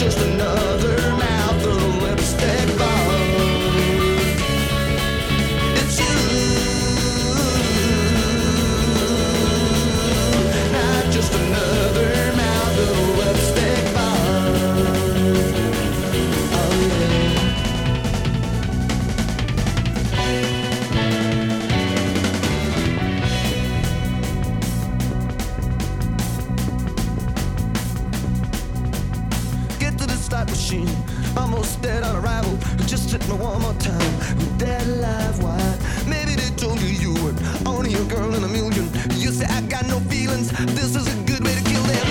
just another mouth of lipstick bar. It's you, not just another mouth of lipstick bar. Oh yeah. Get to the slot machine, almost dead on arrival. Just hit me one more time. I'm dead alive, why? Maybe they told you you were only a girl in a million. You say I got no feelings. This is a good way to kill them.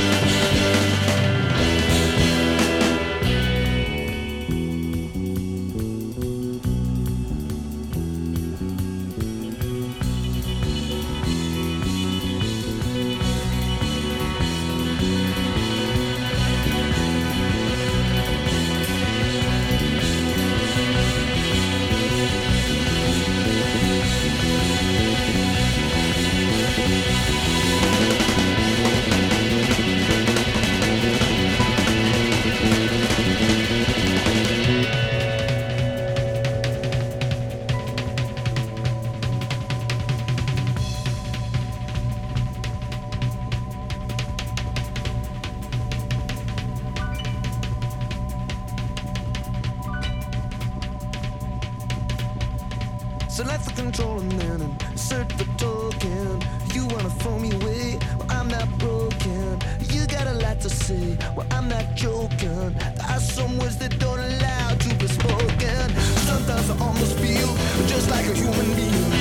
Select for control and then insert the token. You wanna throw me away? Well, I'm not broken. You got a lot to say. Well, I'm not joking. There are some words that don't allow to be spoken. Sometimes I almost feel just like a human being.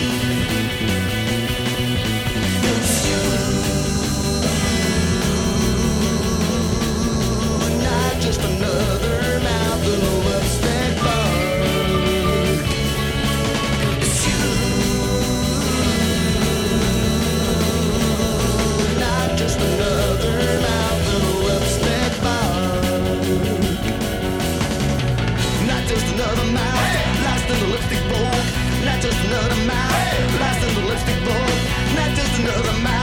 It's you, not just another mouth in a lipstick bar. Just another mouth in a lipstick bar. Not just another mouth, lost in the lipstick bowl. Not just another mouth, lost in the lipstick bowl. Not just another mouth.